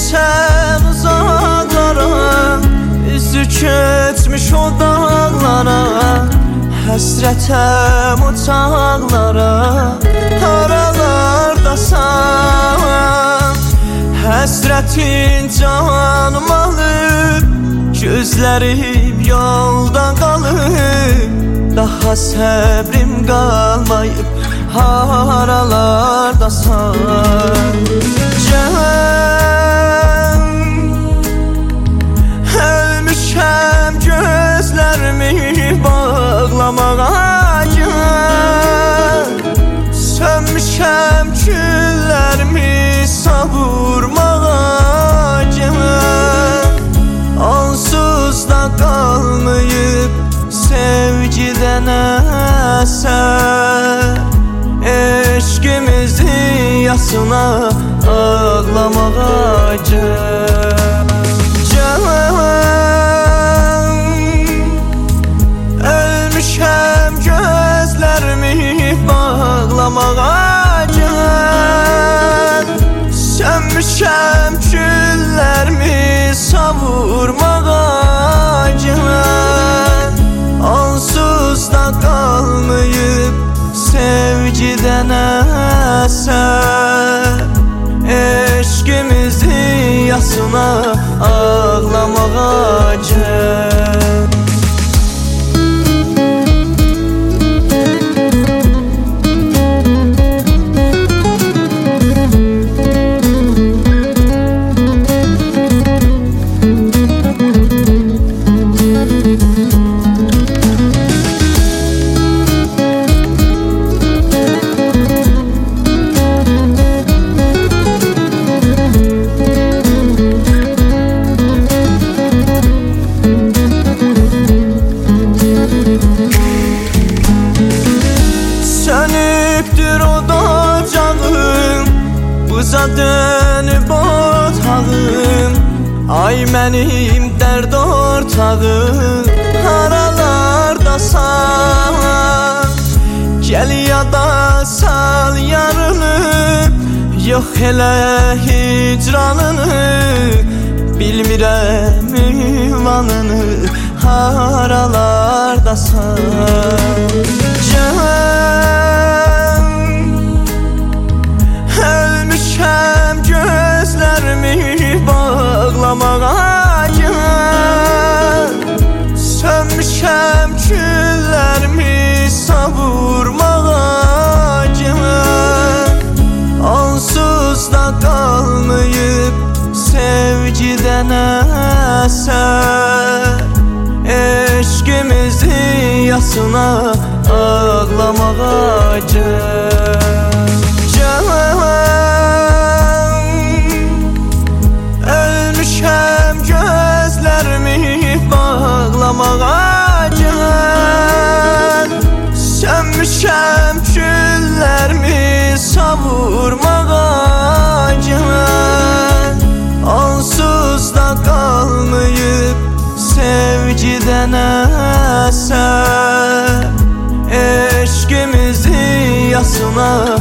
sen uzaklara, üzü keçmiş o dağlara, həsrətəm o çağlara. Haralardasan, həsrətin canım alır, gözlərim yolda qalır, daha səbrim qalmayıb. Haralardasan, can, ölmüşəm gözlərimi bağlamağa, can, sönmüşəm küllərimi savurmağa, can, onsuz da qalmayıb sevgidən əsər, eşqimizin yasına ağlamağa, can, ölmüşəm gözlərimi bağlamağa, can, sönmüşəm küllərimi savurmağa, can, onsuz da qalmayıb sevgidən əsər, eşqimizin yasına ağlamağa, can. Sönübdür o docağım, buza dönüb otağım, ay mənim dərd ortağım. Haralardasan, gəl yada sal yarını, yox elə hicranını, bilmirəm ünvanını. Haralardasan, can, ölmüşəm gözlərimi bağlamağa, can, sönmüşəm küllərimi savurmağa, can, onsuz da qalmayıb sevgidən əsər, eşqimizin yasına ağlamağa, can, ölmüşəm gözlərimi bağlamağa, can, sönmüşəm küllərimi savurmağa, can, onsuz da qalmayıb sevgidən əsər, eşqimizin yasına